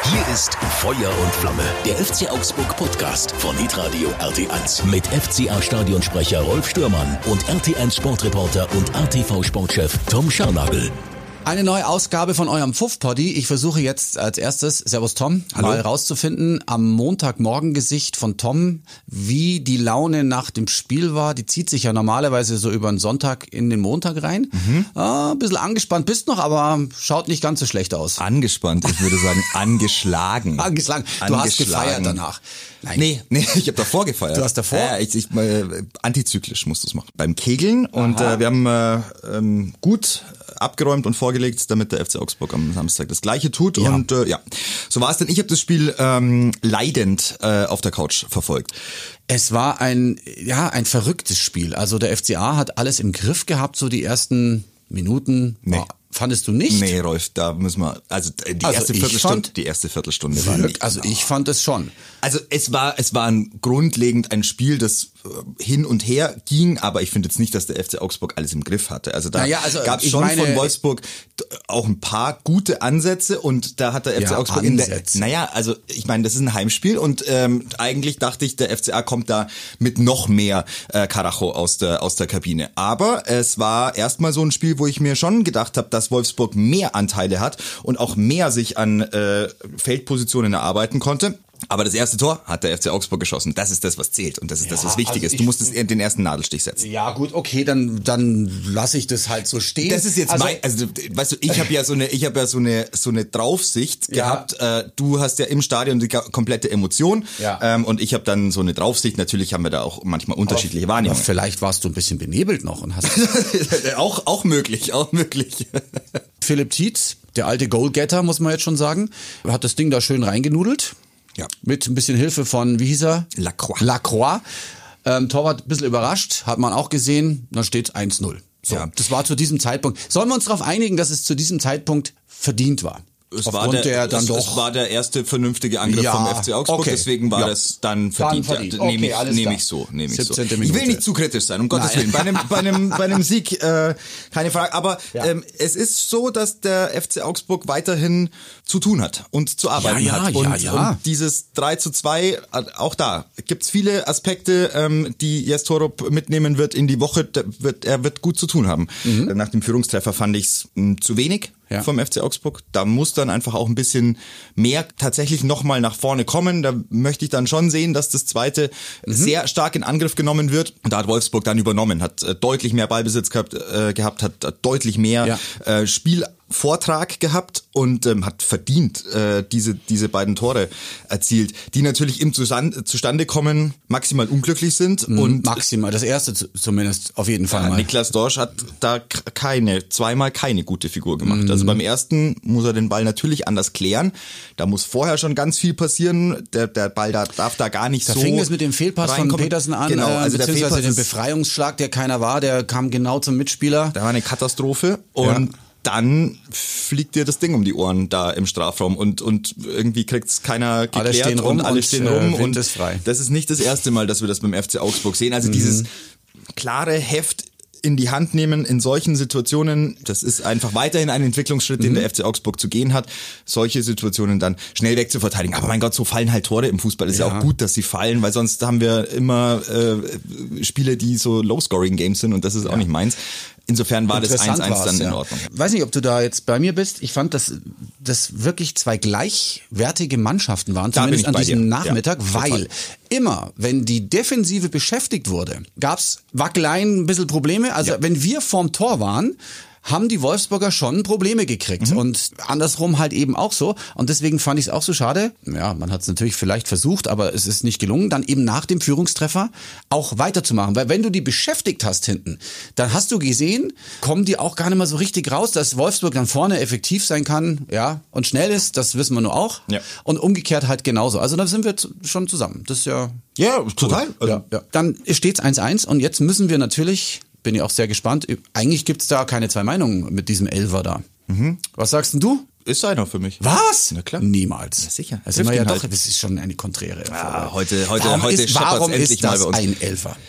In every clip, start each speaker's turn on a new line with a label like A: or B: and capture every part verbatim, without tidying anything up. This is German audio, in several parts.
A: Hier ist Feuer und Flamme, der F C Augsburg Podcast von Hitradio R T eins mit F C A-Stadionsprecher Rolf Stürmann und R T eins Sportreporter und A T V-Sportchef Tom Scharnagl.
B: Eine neue Ausgabe von eurem Pfuff-Poddy. Ich versuche jetzt als erstes, Servus Tom, Hallo. mal rauszufinden am Montagmorgengesicht von Tom, wie die Laune nach dem Spiel war. Die zieht sich ja normalerweise so über den Sonntag in den Montag rein. Mhm. Ah, ein bisschen angespannt bist noch, aber schaut nicht ganz so schlecht aus.
C: Angespannt, ich würde sagen angeschlagen.
B: Angeschlagen. Du
C: angeschlagen.
B: hast gefeiert danach.
C: Nein. Nee, nee, ich habe davor gefeiert.
B: Du hast davor?
C: Ja, ich, ich, äh, antizyklisch musst du es machen. Beim Kegeln und äh, wir haben äh, ähm, gut abgeräumt und vorgelegt, damit der F C Augsburg am Samstag das Gleiche tut. Ja. Und äh, ja, so war es denn. Ich habe das Spiel ähm, leidend äh, auf der Couch verfolgt.
B: Es war ein, ja, ein verrücktes Spiel. Also der F C A hat alles im Griff gehabt, so die ersten Minuten.
C: Nee.
B: War, fandest du nicht?
C: Nee, Rolf, da müssen wir, also die
B: also
C: erste Viertelstunde,
B: fand,
C: die erste Viertelstunde war nicht.
B: Also ich fand es schon.
C: Also es war, es war ein grundlegend ein Spiel, das hin und her ging, aber ich finde jetzt nicht, dass der F C Augsburg alles im Griff hatte. Also da naja, also gab es schon meine, von Wolfsburg auch ein paar gute Ansätze und da hat der F C ja, Augsburg Ansätze. in der, naja, also ich meine, das ist ein Heimspiel und ähm, eigentlich dachte ich, der F C A kommt da mit noch mehr äh, Karacho aus der aus der Kabine. Aber es war erstmal so ein Spiel, wo ich mir schon gedacht habe, dass Wolfsburg mehr Anteile hat und auch mehr sich an äh, Feldpositionen erarbeiten konnte. Aber das erste Tor hat der F C Augsburg geschossen. Das ist das, was zählt. Und das ist ja, das, was wichtig also ist. Du musst das, den ersten Nadelstich setzen.
B: Ja gut, okay, dann dann lasse ich das halt so stehen.
C: Das ist jetzt also, mein, also weißt du, ich habe ja so eine, ich habe ja so eine so eine Draufsicht ja. gehabt. Äh, du hast ja im Stadion die komplette Emotion. Ja. Ähm, und ich habe dann so eine Draufsicht. Natürlich haben wir da auch manchmal unterschiedliche
B: aber,
C: Wahrnehmungen.
B: Aber vielleicht warst du ein bisschen benebelt noch und hast
C: auch auch möglich, auch möglich.
B: Philipp Tietz, der alte Goalgetter, muss man jetzt schon sagen, hat das Ding da schön reingenudelt. Ja. Mit ein bisschen Hilfe von, wie hieß er?
C: Lacroix.
B: Lacroix. Ähm, Torwart ein bisschen überrascht, hat man auch gesehen, dann steht eins null. So, ja. Das war zu diesem Zeitpunkt. Sollen wir uns darauf einigen, dass es zu diesem Zeitpunkt verdient war?
C: Es war der, der dann es, doch es war der erste vernünftige Angriff ja, vom F C Augsburg, okay. deswegen war ja. das dann verdient. Dann verdient. Ja, nehme okay, ich, nehm ich so, nehme ich so. Ich will nicht zu kritisch sein, um Gottes Willen. Bei einem, bei einem, bei einem Sieg äh, keine Frage. Aber ja. ähm, es ist so, dass der F C Augsburg weiterhin zu tun hat und zu arbeiten
B: ja, ja,
C: hat. Und,
B: ja, ja.
C: und dieses drei zu zwei, auch da gibt's viele Aspekte, ähm, die Jes Torup mitnehmen wird in die Woche. Wird, er wird gut zu tun haben. Mhm. Nach dem Führungstreffer fand ich's mh, zu wenig. Ja. Vom F C Augsburg. Da muss dann einfach auch ein bisschen mehr tatsächlich nochmal nach vorne kommen. Da möchte ich dann schon sehen, dass das zweite mhm. sehr stark in Angriff genommen wird. Und da hat Wolfsburg dann übernommen, hat äh, deutlich mehr Ballbesitz gehabt, äh, gehabt hat äh, deutlich mehr ja. äh, Spiel Vortrag gehabt und ähm, hat verdient äh, diese diese beiden Tore erzielt, die natürlich im Zustand, zustande kommen, maximal unglücklich sind.
B: Mhm,
C: und
B: maximal, das erste zumindest auf jeden Fall
C: ja,
B: mal.
C: Niklas Dorsch hat da keine, zweimal keine gute Figur gemacht. Mhm. Also beim ersten muss er den Ball natürlich anders klären. Da muss vorher schon ganz viel passieren. Der, der Ball da darf da gar nicht
B: da
C: so
B: Da fing es mit dem Fehlpass von Petersen an,
C: genau, also
B: äh, beziehungsweise den Befreiungsschlag, der keiner war, der kam genau zum Mitspieler.
C: Da war eine Katastrophe und ja. dann fliegt dir das Ding um die Ohren da im Strafraum und und irgendwie kriegt's keiner geklärt
B: alle stehen rum
C: und alle stehen rum
B: und,
C: und
B: ist frei.
C: Das ist nicht das erste Mal, dass wir das beim F C Augsburg sehen. Also mhm. dieses klare Heft in die Hand nehmen in solchen Situationen, das ist einfach weiterhin ein Entwicklungsschritt, den mhm. der F C Augsburg zu gehen hat, solche Situationen dann schnell wegzuverteidigen. Aber mein Gott, so fallen halt Tore im Fußball. Ist ja, ja auch gut, dass sie fallen, weil sonst haben wir immer äh, Spiele, die so Low-Scoring-Games sind und das ist ja. auch nicht meins. Insofern war das eins eins dann in ja. Ordnung.
B: Weiß nicht, ob du da jetzt bei mir bist. Ich fand, dass das wirklich zwei gleichwertige Mannschaften waren,
C: da
B: zumindest an diesem
C: dir.
B: Nachmittag,
C: ja,
B: weil
C: total.
B: immer, wenn die Defensive beschäftigt wurde, gab's Wackeleien, ein bisschen Probleme. Also ja. wenn wir vorm Tor waren, haben die Wolfsburger schon Probleme gekriegt. Mhm. Und andersrum halt eben auch so. Und deswegen fand ich es auch so schade. Ja, man hat es natürlich vielleicht versucht, aber es ist nicht gelungen, dann eben nach dem Führungstreffer auch weiterzumachen. Weil wenn du die beschäftigt hast hinten, dann hast du gesehen, kommen die auch gar nicht mehr so richtig raus, dass Wolfsburg dann vorne effektiv sein kann, ja, und schnell ist, das wissen wir nur auch. Ja. Und umgekehrt halt genauso. Also da sind wir schon zusammen. Das ist ja...
C: Ja, total.
B: Cool. Also, ja, ja. Dann steht's eins eins und jetzt müssen wir natürlich... Bin ich auch sehr gespannt. Eigentlich gibt's da keine zwei Meinungen mit diesem Elfer da. Mhm. Was sagst denn du?
C: Ist einer für mich.
B: Was?
C: Na klar.
B: Niemals.
C: Ja, sicher.
B: Das, sind wir ja halt. Doch, das ist schon eine konträre.
C: Ja, heute, heute,
B: warum
C: heute
B: ist, warum
C: endlich
B: ist das
C: mal bei uns.
B: ein Elfer?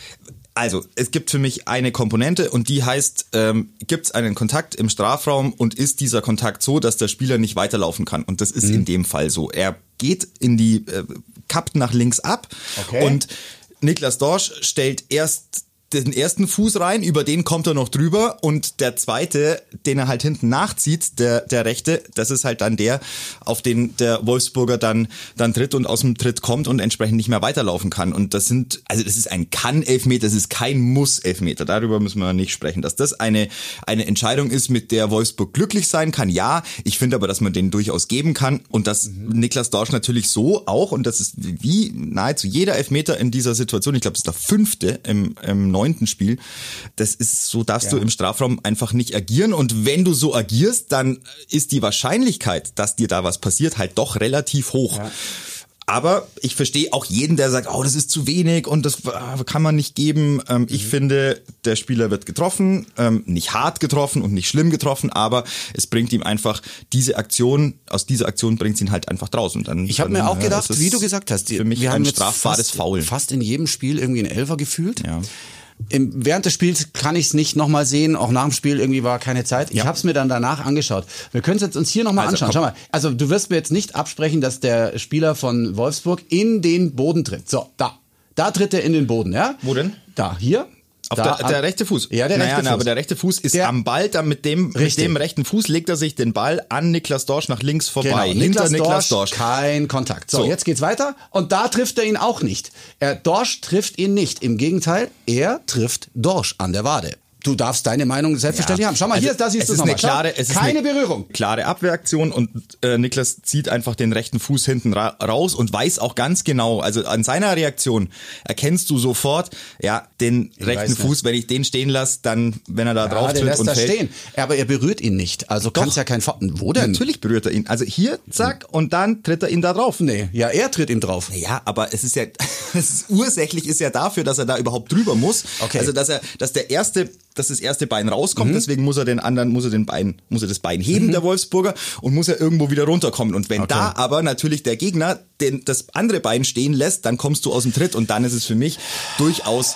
C: Also, es gibt für mich eine Komponente und die heißt, ähm, gibt es einen Kontakt im Strafraum und ist dieser Kontakt so, dass der Spieler nicht weiterlaufen kann? Und das ist mhm. in dem Fall so. Er geht in die, äh, kappt nach links ab okay. und Niklas Dorsch stellt erst den ersten Fuß rein, über den kommt er noch drüber und der zweite, den er halt hinten nachzieht, der der rechte, das ist halt dann der, auf den der Wolfsburger dann dann tritt und aus dem Tritt kommt und entsprechend nicht mehr weiterlaufen kann. Und das sind, also das ist ein Kann-Elfmeter, das ist kein Muss-Elfmeter. Darüber müssen wir nicht sprechen. Dass das eine eine Entscheidung ist, mit der Wolfsburg glücklich sein kann, ja. Ich finde aber, dass man den durchaus geben kann und dass mhm. Niklas Dorsch natürlich so auch, und das ist wie nahezu jeder Elfmeter in dieser Situation, ich glaube, das ist der fünfte im, im neunten Spiel. Das ist, so darfst ja. du im Strafraum einfach nicht agieren. Und wenn du so agierst, dann ist die Wahrscheinlichkeit, dass dir da was passiert, halt doch relativ hoch. Ja. Aber ich verstehe auch jeden, der sagt, oh, das ist zu wenig und das kann man nicht geben. Ähm, mhm. Ich finde, der Spieler wird getroffen, ähm, nicht hart getroffen und nicht schlimm getroffen, aber es bringt ihm einfach diese Aktion, aus dieser Aktion bringt es ihn halt einfach draußen. Dann,
B: ich habe mir auch gedacht, wie du gesagt hast, die,
C: für mich
B: wir
C: ein
B: haben
C: strafbares
B: fast,
C: Foul.
B: Fast in jedem Spiel irgendwie ein Elfer gefühlt.
C: Ja.
B: Im, während des Spiels kann ich es nicht nochmal sehen, auch nach dem Spiel irgendwie war keine Zeit. Ich ja. habe es mir dann danach angeschaut. Wir können es jetzt uns hier nochmal also, anschauen. Komm. Schau mal, also du wirst mir jetzt nicht absprechen, dass der Spieler von Wolfsburg in den Boden tritt. So, da. Da tritt er in den Boden, ja?
C: Wo denn?
B: Da, hier.
C: Auf da, der, der rechte Fuß.
B: Ja, der
C: naja,
B: rechte
C: na,
B: Fuß.
C: Aber der rechte Fuß ist
B: der,
C: am Ball, dann mit dem, mit dem rechten Fuß legt er sich den Ball an Niklas Dorsch nach links vorbei.
B: Genau,
C: Hinter
B: Niklas,
C: Niklas
B: Dorsch,
C: Dorsch.
B: Kein Kontakt. So, so, jetzt geht's weiter. Und da trifft er ihn auch nicht. Er, Dorsch trifft ihn nicht. Im Gegenteil, er trifft Dorsch an der Wade. Du darfst deine Meinung selbstverständlich ja. haben. Schau mal, also hier, da siehst du es nochmal.
C: Klare, es
B: Keine
C: ist eine
B: Berührung.
C: Klare Abwehraktion und äh, Niklas zieht einfach den rechten Fuß hinten ra- raus und weiß auch ganz genau, also an seiner Reaktion erkennst du sofort, ja, den ich rechten Fuß, wenn ich den stehen lasse, dann, wenn er da ja, drauf tritt und
B: da
C: fällt.
B: Stehen. Aber er berührt ihn nicht, also kann es ja kein... Wo denn?
C: Natürlich berührt er ihn. Also hier, zack, und dann tritt er ihn da drauf.
B: Nee, ja, er tritt ihm drauf.
C: Ja, aber es ist ja, es ist, ursächlich ist ja dafür, dass er da überhaupt drüber muss.
B: Okay.
C: Also, dass er, dass der erste, dass das erste Bein rauskommt, mhm. deswegen muss er den anderen, muss er den Bein, muss er das Bein heben, mhm. der Wolfsburger, und muss er irgendwo wieder runterkommen. Und wenn okay. da aber natürlich der Gegner den, das andere Bein stehen lässt, dann kommst du aus dem Tritt und dann ist es für mich durchaus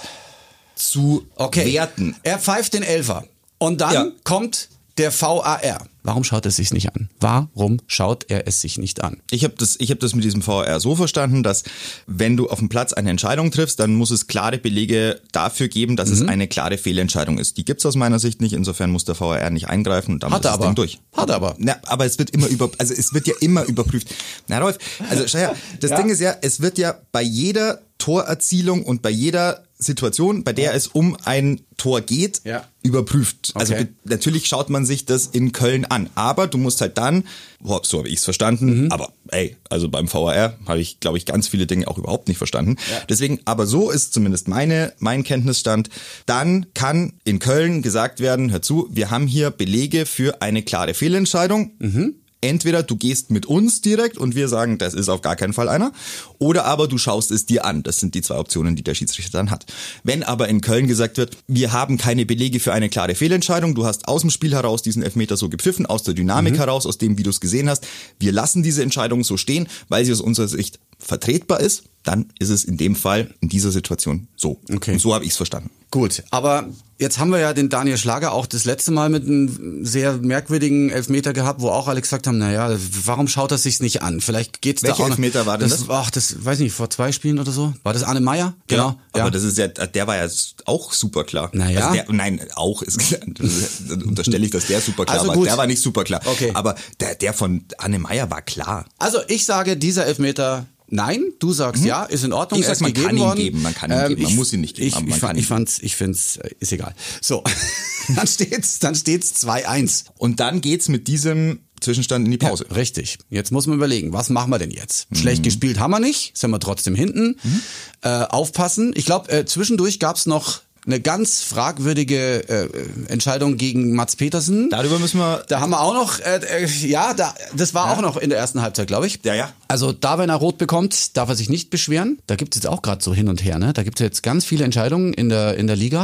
C: zu
B: okay.
C: werten.
B: Er pfeift den Elfer und dann ja. kommt der V A R. Warum schaut er es sich nicht an? Warum schaut er es sich nicht an?
C: Ich habe das, ich habe das mit diesem V A R so verstanden, dass wenn du auf dem Platz eine Entscheidung triffst, dann muss es klare Belege dafür geben, dass mhm. es eine klare Fehlentscheidung ist. Die gibt's aus meiner Sicht nicht. Insofern muss der V A R nicht eingreifen und damit
B: Hat er
C: ist das
B: aber.
C: Ding durch.
B: Hat er aber.
C: Na, aber es wird immer über, also es wird ja immer überprüft. Na Rolf, also schau her, das ja. Ding ist ja, es wird ja bei jeder Torerzielung und bei jeder Situation, bei der ja. es um ein Tor geht,
B: ja.
C: überprüft.
B: Okay.
C: Also natürlich schaut man sich das in Köln an, aber du musst halt dann, boah, so habe ich es verstanden, mhm. aber ey, also beim V A R habe ich, glaube ich, ganz viele Dinge auch überhaupt nicht verstanden. Ja. Deswegen, aber so ist zumindest meine, mein Kenntnisstand. Dann kann in Köln gesagt werden, hör zu, wir haben hier Belege für eine klare Fehlentscheidung. Mhm. Entweder du gehst mit uns direkt und wir sagen, das ist auf gar keinen Fall einer, oder aber du schaust es dir an. Das sind die zwei Optionen, die der Schiedsrichter dann hat. Wenn aber in Köln gesagt wird, wir haben keine Belege für eine klare Fehlentscheidung, du hast aus dem Spiel heraus diesen Elfmeter so gepfiffen, aus der Dynamik mhm. heraus, aus dem, wie du es gesehen hast, wir lassen diese Entscheidung so stehen, weil sie aus unserer Sicht vertretbar ist, dann ist es in dem Fall, in dieser Situation so.
B: Okay.
C: Und so habe ich es verstanden.
B: Gut, aber jetzt haben wir ja den Daniel Schlager auch das letzte Mal mit einem sehr merkwürdigen Elfmeter gehabt, wo auch alle gesagt haben, naja, warum schaut er sich's nicht an? Vielleicht geht's
C: Welche
B: da auch noch.
C: Welcher Elfmeter war denn
B: das?
C: das?
B: Ach, das weiß ich nicht, vor zwei Spielen oder so. War das Arne Meyer? Genau.
C: Ja, aber ja. das ist ja, der war ja auch super klar.
B: Naja.
C: Also der, nein, auch ist unterstelle ich, dass der super klar
B: also
C: war.
B: Gut.
C: Der war nicht super klar.
B: Okay.
C: Aber der, der von Arne Meyer war klar.
B: Also ich sage, dieser Elfmeter, nein, du sagst mhm. ja, ist in Ordnung.
C: Ich sag, man kann ihn geben, man kann ihn
B: ähm,
C: geben, man
B: ich,
C: muss ihn nicht geben.
B: Ich,
C: aber
B: man ich,
C: kann
B: ich fand's, ich find's, ist egal. So, dann steht's, dann steht's zwei eins.
C: Und dann geht's mit diesem Zwischenstand in die Pause.
B: Ja, richtig. Jetzt muss man überlegen, was machen wir denn jetzt? Mhm. Schlecht gespielt haben wir nicht, sind wir trotzdem hinten. Mhm. Äh, aufpassen. Ich glaube, äh, zwischendurch gab's noch eine ganz fragwürdige äh, Entscheidung gegen Mats Petersen.
C: Darüber müssen wir...
B: Da haben wir auch noch, äh, äh, ja, da, das war ja. auch noch in der ersten Halbzeit, glaube ich.
C: Ja, ja.
B: Also da, wenn er rot bekommt, darf er sich nicht beschweren. Da gibt es jetzt auch gerade so hin und her, ne? Da gibt es jetzt ganz viele Entscheidungen in der in der Liga.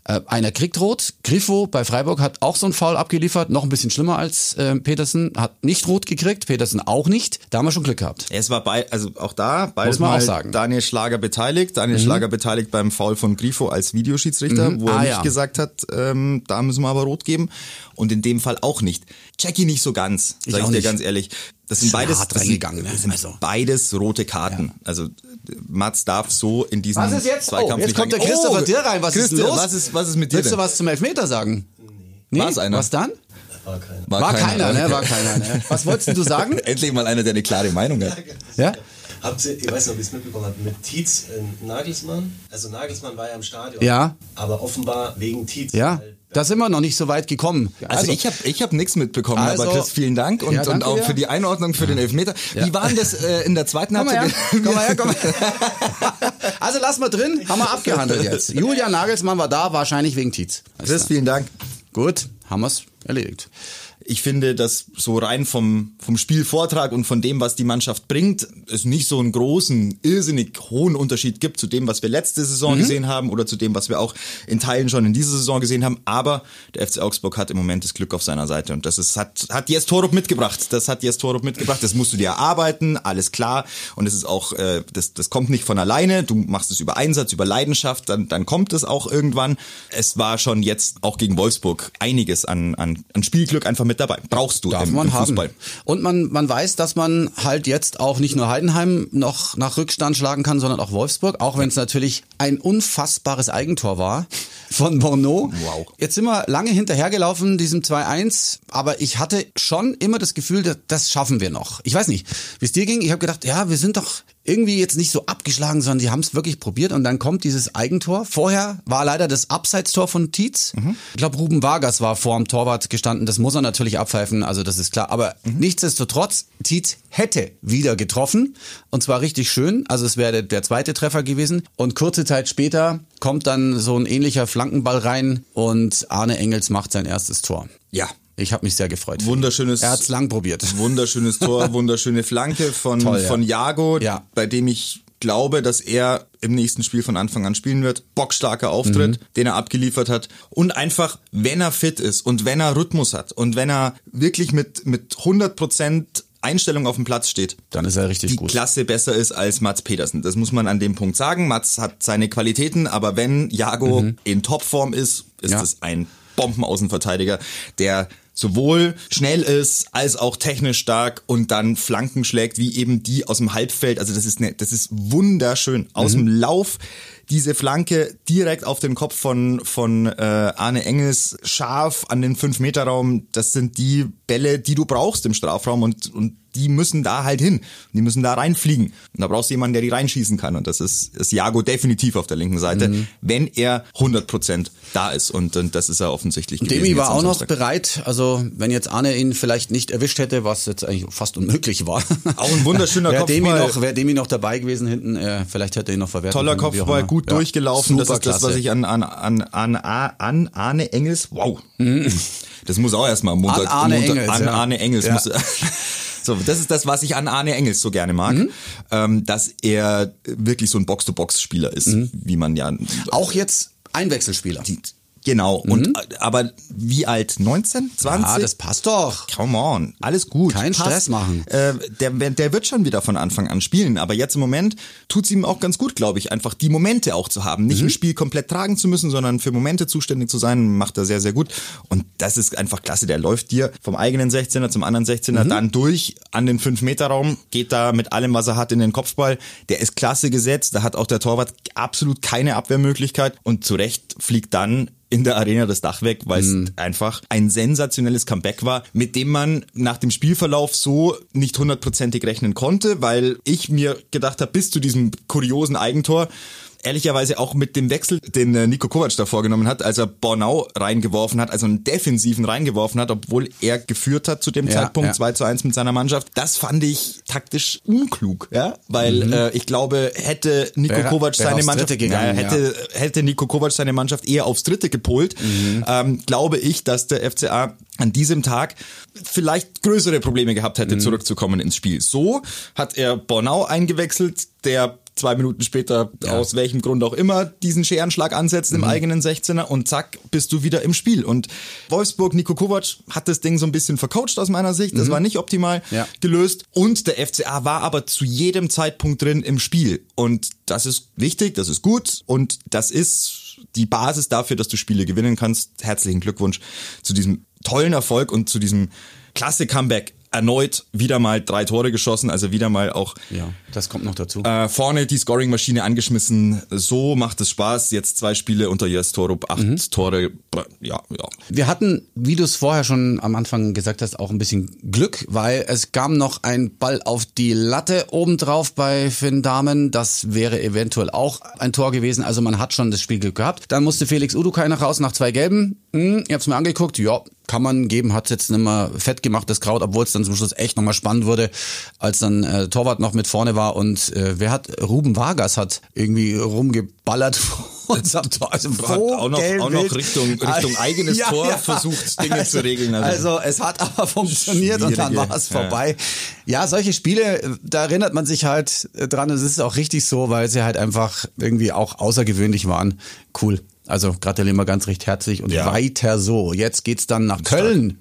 B: Äh, einer kriegt rot. Grifo bei Freiburg hat auch so einen Foul abgeliefert, noch ein bisschen schlimmer als äh, Petersen, hat nicht rot gekriegt, Petersen auch nicht. Da haben wir schon Glück gehabt.
C: Es war bei, also auch da, beides
B: Muss man
C: mal
B: auch sagen.
C: Daniel Schlager beteiligt. Daniel mhm. Schlager beteiligt beim Foul von Grifo als Videoschiedsrichter, mhm. wo er ah, nicht ja. gesagt hat, ähm, da müssen wir aber rot geben. Und in dem Fall auch nicht. Jackie nicht so ganz, sag ich, ich dir nicht. ganz ehrlich. Das sind beides, das sind,
B: ne?
C: das sind
B: also.
C: beides rote Karten. Ja. Also Mats darf so in diesem
B: was ist jetzt?
C: Zweikampf
B: oh, jetzt kommt der Christopher
C: oh,
B: Dirr rein. Was
C: Christi,
B: ist los?
C: Was ist, was ist mit dir
B: Willst
C: denn?
B: du was zum Elfmeter sagen? Nee.
C: War es einer?
B: Was dann?
D: War keiner.
B: War, war keiner, keiner, ne? War keiner, ne? Was wolltest du sagen?
C: Endlich mal einer, der eine klare Meinung hat.
B: Ja?
D: Habt ihr, ich weiß nicht, ob ihr es mitbekommen habt, mit Tietz äh, Nagelsmann? Also Nagelsmann war ja im Stadion.
B: Ja.
D: Aber offenbar wegen Tietz.
B: Ja. Da sind wir noch nicht so weit gekommen.
C: Also, also ich habe ich hab nichts mitbekommen, also, aber Chris, vielen Dank und, ja, und auch für die Einordnung für den Elfmeter. Ja. Wie war denn das äh, in der zweiten Halbzeit?
B: Komm mal her, komm mal her. Also lass mal drin, haben wir abgehandelt jetzt. Julian Nagelsmann war da, wahrscheinlich wegen Tietz.
C: Chris, vielen Dank.
B: Gut, haben wir es erledigt.
C: Ich finde, dass so rein vom, vom Spielvortrag und von dem, was die Mannschaft bringt, es nicht so einen großen, irrsinnig hohen Unterschied gibt zu dem, was wir letzte Saison mhm. gesehen haben oder zu dem, was wir auch in Teilen schon in dieser Saison gesehen haben. Aber der F C Augsburg hat im Moment das Glück auf seiner Seite und das ist, hat, hat Jes Torup mitgebracht. Das hat Jes Torup mitgebracht. Das musst du dir erarbeiten, alles klar. Und es ist auch, äh, das, das kommt nicht von alleine. Du machst es über Einsatz, über Leidenschaft, dann, dann kommt es auch irgendwann. Es war schon jetzt auch gegen Wolfsburg einiges an, an, an Spielglück einfach mit dabei. Brauchst du
B: Darf
C: im,
B: man
C: im Fußball.
B: Haben. Und man, man weiß, dass man halt jetzt auch nicht nur Heidenheim noch nach Rückstand schlagen kann, sondern auch Wolfsburg, auch wenn es natürlich ein unfassbares Eigentor war von Bono.
C: Wow.
B: Jetzt sind wir lange hinterhergelaufen, diesem zwei eins, aber ich hatte schon immer das Gefühl, das, das schaffen wir noch. Ich weiß nicht, wie es dir ging. Ich habe gedacht, ja, wir sind doch irgendwie jetzt nicht so abgeschlagen, sondern die haben es wirklich probiert und dann kommt dieses Eigentor. Vorher war leider das Abseitstor von Tietz. Mhm. Ich glaube, Ruben Vargas war vor dem Torwart gestanden. Das muss er natürlich abpfeifen, also das ist klar. Aber mhm. nichtsdestotrotz, Tietz hätte wieder getroffen und zwar richtig schön. Also es wäre der, der zweite Treffer gewesen. Und kurze Zeit später kommt dann so ein ähnlicher Flankenball rein und Arne Engels macht sein erstes Tor.
C: Ja.
B: Ich habe mich sehr gefreut.
C: Wunderschönes.
B: Er hat's lang probiert.
C: Wunderschönes Tor, wunderschöne Flanke von
B: Toll, ja.
C: von Jago,
B: ja.
C: bei dem ich glaube, dass er im nächsten Spiel von Anfang an spielen wird. Bockstarker Auftritt, mhm. den er abgeliefert hat und einfach, wenn er fit ist und wenn er Rhythmus hat und wenn er wirklich mit mit hundert Prozent Einstellung auf dem Platz steht,
B: dann ist er richtig
C: die
B: gut.
C: Die Klasse besser ist als Mats Petersen. Das muss man an dem Punkt sagen. Mats hat seine Qualitäten, aber wenn Jago mhm. in Topform ist, ist ja. es ein Bombenaußenverteidiger, der sowohl schnell ist, als auch technisch stark und dann Flanken schlägt, wie eben die aus dem Halbfeld. Also das ist ne, das ist wunderschön. Aus mhm. dem Lauf diese Flanke direkt auf den Kopf von von äh, Arne Engels, scharf an den fünf Meter Raum. Das sind die Bälle, die du brauchst im Strafraum und und die müssen da halt hin. Die müssen da reinfliegen. Und da brauchst du jemanden, der die reinschießen kann. Und das ist, ist Jago definitiv auf der linken Seite, mhm. wenn er hundert Prozent da ist. Und, und das ist er offensichtlich gewesen.
B: Demi war auch noch Samstag. bereit. Also wenn jetzt Arne ihn vielleicht nicht erwischt hätte, was jetzt eigentlich fast unmöglich war.
C: Auch ein wunderschöner
B: wär
C: Kopfball.
B: Demi noch, wäre Demi noch dabei gewesen hinten, äh, vielleicht hätte er ihn noch verwertet.
C: Toller Kopfball, gut ja. durchgelaufen.
B: Super
C: das ist
B: klasse.
C: das, was ich an, an, an, an, an Arne Engels, wow. Mhm. Das muss auch erstmal am Montag.
B: An Arne
C: Montag,
B: Engels.
C: An
B: ja.
C: Arne Engels
B: ja.
C: muss... So, das ist das, was ich an Arne Engels so gerne mag, mhm. ähm, dass er wirklich so ein Box-to-Box-Spieler ist, mhm. wie man ja...
B: Auch jetzt Einwechselspieler.
C: Die, genau, mhm. und aber wie alt? neunzehn, zwanzig?
B: Ja, das passt doch.
C: Come on, alles gut.
B: Kein
C: passt.
B: Stress machen.
C: Äh, der, der wird schon wieder von Anfang an spielen, aber jetzt im Moment tut's ihm auch ganz gut, glaube ich, einfach die Momente auch zu haben. Nicht mhm. ein Spiel komplett tragen zu müssen, sondern für Momente zuständig zu sein, macht er sehr, sehr gut. Und das ist einfach klasse. Der läuft dir vom eigenen sechzehner zum anderen sechzehner mhm. dann durch an den fünf Meter Raum, geht da mit allem, was er hat, in den Kopfball. Der ist klasse gesetzt, da hat auch der Torwart absolut keine Abwehrmöglichkeit und zu Recht fliegt dann in der Arena das Dach weg, weil es mm. einfach ein sensationelles Comeback war, mit dem man nach dem Spielverlauf so nicht hundertprozentig rechnen konnte, weil ich mir gedacht habe, bis zu diesem kuriosen Eigentor, ehrlicherweise auch mit dem Wechsel, den Niko Kovac da vorgenommen hat, als er Bornau reingeworfen hat, also einen Defensiven reingeworfen hat, obwohl er geführt hat zu dem ja, Zeitpunkt ja. zwei zu eins mit seiner Mannschaft. Das fand ich taktisch unklug, ja, weil mhm. äh, ich glaube, hätte Niko wär, Kovac wär seine Mannschaft gegangen, ja, hätte ja. hätte Niko Kovac seine Mannschaft eher aufs Dritte gepolt, mhm. ähm, glaube ich, dass der F C A an diesem Tag vielleicht größere Probleme gehabt hätte, mhm. zurückzukommen ins Spiel. So hat er Bornau eingewechselt, der zwei Minuten später, ja. aus welchem Grund auch immer, diesen Scherenschlag ansetzt mhm. im eigenen sechzehner und zack, bist du wieder im Spiel. Und Wolfsburg, Niko Kovac hat das Ding so ein bisschen vercoacht aus meiner Sicht. Das mhm. war nicht optimal ja. gelöst. Und der F C A war aber zu jedem Zeitpunkt drin im Spiel. Und das ist wichtig, das ist gut und das ist die Basis dafür, dass du Spiele gewinnen kannst. Herzlichen Glückwunsch zu diesem tollen Erfolg und zu diesem klasse Comeback. Erneut wieder mal drei Tore geschossen, also wieder mal auch
B: ja, das kommt noch dazu.
C: Äh, vorne die Scoring-Maschine angeschmissen. So macht es Spaß. Jetzt zwei Spiele unter Jes Torup, acht mhm. Tore. Ja, ja.
B: Wir hatten, wie du es vorher schon am Anfang gesagt hast, auch ein bisschen Glück, weil es kam noch ein Ball auf die Latte obendrauf bei Finn Dahmen. Das wäre eventuell auch ein Tor gewesen. Also man hat schon das Spielglück gehabt. Dann musste Felix Udukai noch raus nach zwei Gelben. Hm, ihr habt's mir angeguckt. Ja, kann man geben, hat jetzt nicht mehr fett gemacht, das Kraut, obwohl es dann zum Schluss echt nochmal spannend wurde, als dann äh, Torwart noch mit vorne war und äh, wer hat, Ruben Vargas hat irgendwie rumgeballert vor unserem Tor. Also
C: hat auch noch, auch noch Richtung, Richtung eigenes ja, Tor ja. versucht, Dinge also, zu regeln.
B: Also. also es hat aber funktioniert und dann war es vorbei. Ja. ja, solche Spiele, da erinnert man sich halt dran, es ist auch richtig so, weil sie halt einfach irgendwie auch außergewöhnlich waren. Cool. Also gratulieren wir ganz recht herzlich und ja. weiter so. Jetzt geht's dann nach Köln.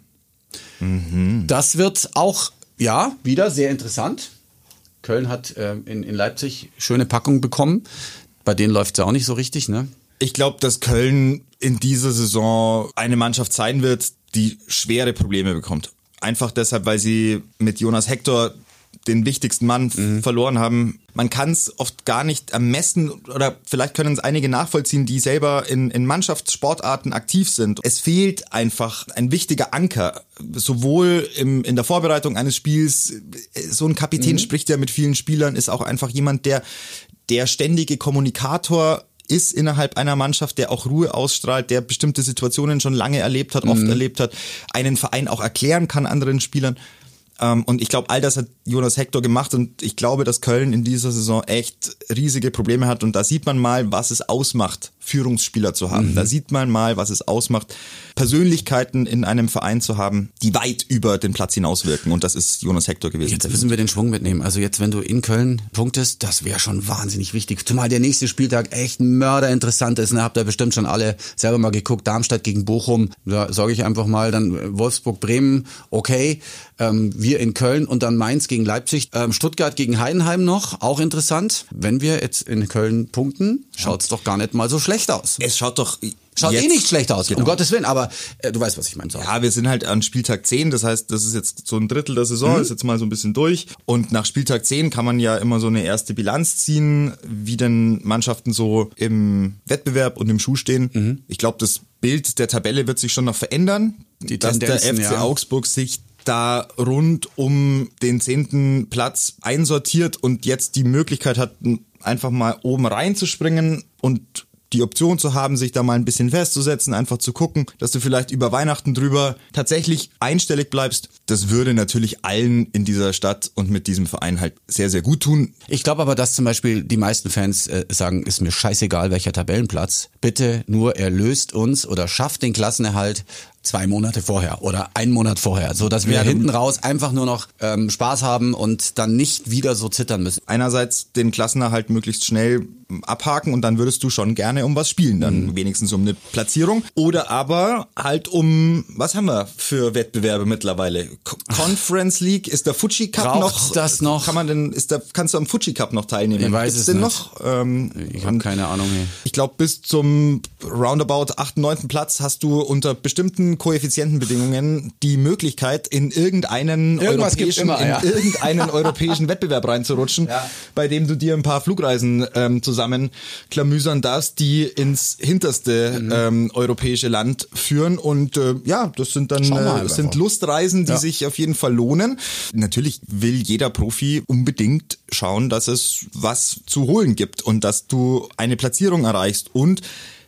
B: Mhm. Das wird auch, ja, wieder sehr interessant. Köln hat äh, in, in Leipzig schöne Packung bekommen. Bei denen läuft's ja auch nicht so richtig, ne?
C: Ich glaube, dass Köln in dieser Saison eine Mannschaft sein wird, die schwere Probleme bekommt. Einfach deshalb, weil sie mit Jonas Hector den wichtigsten Mann mhm. verloren haben. Man kann es oft gar nicht ermessen oder vielleicht können es einige nachvollziehen, die selber in, in Mannschaftssportarten aktiv sind. Es fehlt einfach ein wichtiger Anker, sowohl im, in der Vorbereitung eines Spiels. So ein Kapitän mhm. spricht ja mit vielen Spielern, ist auch einfach jemand, der der ständige Kommunikator ist innerhalb einer Mannschaft, der auch Ruhe ausstrahlt, der bestimmte Situationen schon lange erlebt hat, oft mhm. erlebt hat, einen Verein auch erklären kann anderen Spielern. Und ich glaube, all das hat Jonas Hector gemacht und ich glaube, dass Köln in dieser Saison echt riesige Probleme hat und da sieht man mal, was es ausmacht, Führungsspieler zu haben. Mhm. Da sieht man mal, was es ausmacht, Persönlichkeiten in einem Verein zu haben, die weit über den Platz hinauswirken und das ist Jonas Hector gewesen.
B: Jetzt müssen wir den Schwung mitnehmen. Also jetzt, wenn du in Köln punktest, das wäre schon wahnsinnig wichtig. Zumal der nächste Spieltag echt mörderinteressant ist. Da habt ihr bestimmt schon alle selber mal geguckt. Darmstadt gegen Bochum, da sage ich einfach mal, dann Wolfsburg, Bremen, okay. Ähm, wir in Köln und dann Mainz gegen Leipzig. Ähm, Stuttgart gegen Heidenheim noch, auch interessant. Wenn wir jetzt in Köln punkten, schaut's doch gar nicht mal so schlecht aus.
C: Es schaut doch...
B: Schaut jetzt, eh nicht schlecht aus, genau. Um Gottes Willen, aber äh, du weißt, was ich meine. So.
C: Ja, wir sind halt an Spieltag zehn, das heißt, das ist jetzt so ein Drittel der Saison, mhm. ist jetzt mal so ein bisschen durch und nach Spieltag zehn kann man ja immer so eine erste Bilanz ziehen, wie denn Mannschaften so im Wettbewerb und im Schuh stehen. Mhm. Ich glaube, das Bild der Tabelle wird sich schon noch verändern,
B: Die
C: dass der F C ja. Augsburg sich da rund um den zehnten Platz einsortiert und jetzt die Möglichkeit hat, einfach mal oben reinzuspringen und die Option zu haben, sich da mal ein bisschen festzusetzen, einfach zu gucken, dass du vielleicht über Weihnachten drüber tatsächlich einstellig bleibst. Das würde natürlich allen in dieser Stadt und mit diesem Verein halt sehr, sehr gut tun.
B: Ich glaube aber, dass zum Beispiel die meisten Fans äh, sagen, ist mir scheißegal, welcher Tabellenplatz. Bitte nur erlöst uns oder schafft den Klassenerhalt zwei Monate vorher oder einen Monat vorher, so dass wir ja, hinten raus einfach nur noch ähm, Spaß haben und dann nicht wieder so zittern müssen.
C: Einerseits den Klassenerhalt möglichst schnell abhaken und dann würdest du schon gerne um was spielen, dann mhm. wenigstens um eine Platzierung oder aber halt um, was haben wir für Wettbewerbe mittlerweile? Conference League, ist der Fuji Cup
B: Braucht
C: noch?
B: das noch?
C: Kann man denn, ist da, kannst du am Fuji Cup noch teilnehmen?
B: Ich weiß
C: Gibt's
B: es
C: denn
B: nicht.
C: noch? Ähm,
B: ich habe keine Ahnung. Ey.
C: Ich glaube, bis zum roundabout achten, neunten Platz hast du unter bestimmten Koeffizientenbedingungen die Möglichkeit, in irgendeinen
B: Irgendwas
C: europäischen,
B: immer, ja.
C: in irgendeinen europäischen Wettbewerb reinzurutschen, ja. bei dem du dir ein paar Flugreisen ähm, zusammen klamüsern darfst, die ins hinterste mhm. ähm, europäische Land führen. Und äh, ja, das sind dann äh, sind Lustreisen, die ja. sich auf jeden Fall lohnen. Natürlich will jeder Profi unbedingt schauen, dass es was zu holen gibt und dass du eine Platzierung erreichst. Und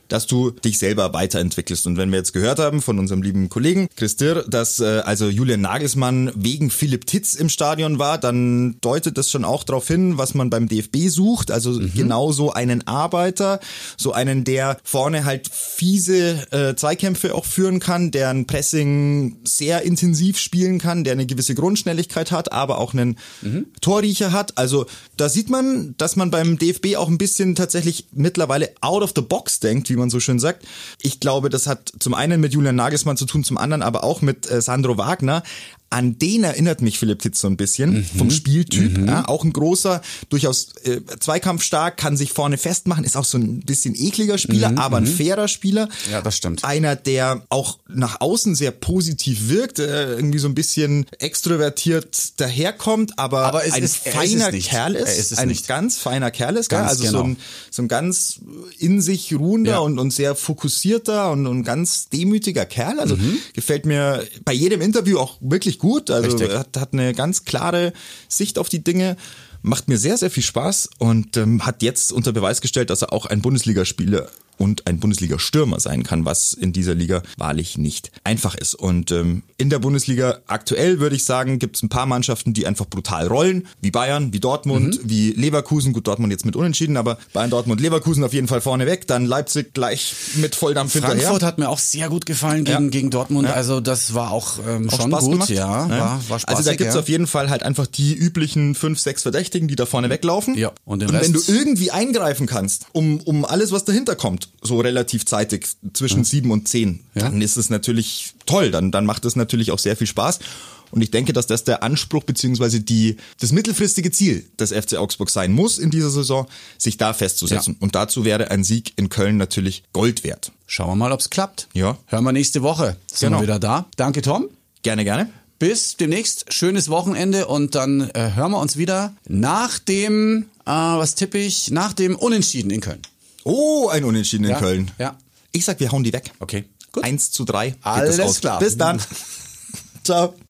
C: dass du dich selber weiterentwickelst. Und wenn wir jetzt gehört haben von unserem lieben Kollegen Chris Dirr, dass äh, also Julian Nagelsmann wegen Philipp Titz im Stadion war, dann deutet das schon auch darauf hin, was man beim D F B sucht. Also mhm. genau so einen Arbeiter, so einen, der vorne halt fiese äh, Zweikämpfe auch führen kann, der ein Pressing sehr intensiv spielen kann, der eine gewisse Grundschnelligkeit hat, aber auch einen mhm. Torriecher hat. Also da sieht man, dass man beim D F B auch ein bisschen tatsächlich mittlerweile out of the box denkt, wie man so schön sagt. Ich glaube, das hat zum einen mit Julian Nagelsmann zu tun, zum anderen aber auch mit äh, Sandro Wagner. An den erinnert mich Philipp Titz so ein bisschen, mhm. vom Spieltyp. Mhm. Ja, auch ein großer, durchaus äh, zweikampfstark, kann sich vorne festmachen, ist auch so ein bisschen ekliger Spieler, mhm. aber ein fairer Spieler.
B: Ja, das stimmt.
C: Einer, der auch nach außen sehr positiv wirkt, äh, irgendwie so ein bisschen extrovertiert daherkommt, aber, aber ein ist, feiner ist Kerl ist. ist ein nicht. ganz feiner Kerl ist. Ganz also genau. so, ein, so ein ganz in sich ruhender ja. und, und sehr fokussierter und, und ganz demütiger Kerl. Also mhm. gefällt mir bei jedem Interview auch wirklich gut, also hat, hat eine ganz klare Sicht auf die Dinge, macht mir sehr, sehr viel Spaß und ähm, hat jetzt unter Beweis gestellt, dass er auch ein Bundesligaspieler und ein Bundesliga-Stürmer sein kann, was in dieser Liga wahrlich nicht einfach ist. Und ähm, in der Bundesliga aktuell, würde ich sagen, gibt es ein paar Mannschaften, die einfach brutal rollen, wie Bayern, wie Dortmund, mhm. wie Leverkusen. Gut, Dortmund jetzt mit Unentschieden, aber Bayern, Dortmund, Leverkusen auf jeden Fall vorne weg. Dann Leipzig gleich mit Volldampf hinterher.
B: Frankfurt hat mir auch sehr gut gefallen gegen, ja. gegen Dortmund. Ja. Also das war auch, ähm, auch schon Spaß gut. Gemacht. Ja, ja. War, war spaßig,
C: also da gibt's
B: ja.
C: auf jeden Fall halt einfach die üblichen fünf, sechs Verdächtigen, die da vorne weglaufen.
B: Ja. Und, den
C: und
B: Rest
C: wenn du irgendwie eingreifen kannst, um, um alles, was dahinter kommt, so relativ zeitig zwischen sieben und zehn, ja. dann ist es natürlich toll, dann, dann macht es natürlich auch sehr viel Spaß. Und ich denke, dass das der Anspruch beziehungsweise die, das mittelfristige Ziel des F C Augsburg sein muss in dieser Saison, sich da festzusetzen. Ja. Und dazu wäre ein Sieg in Köln natürlich Gold wert.
B: Schauen wir mal, ob es klappt.
C: Ja.
B: Hören wir nächste Woche. Sind genau. wir wieder da. Danke, Tom.
C: Gerne, gerne.
B: Bis demnächst. Schönes Wochenende und dann äh, hören wir uns wieder nach dem, äh, was tippe ich, nach dem Unentschieden in Köln.
C: Oh, ein Unentschieden in
B: ja.
C: Köln.
B: Ja.
C: Ich sag, wir hauen die weg.
B: Okay, gut.
C: Eins zu drei.
B: Alles klar.
C: Bis dann. Ciao.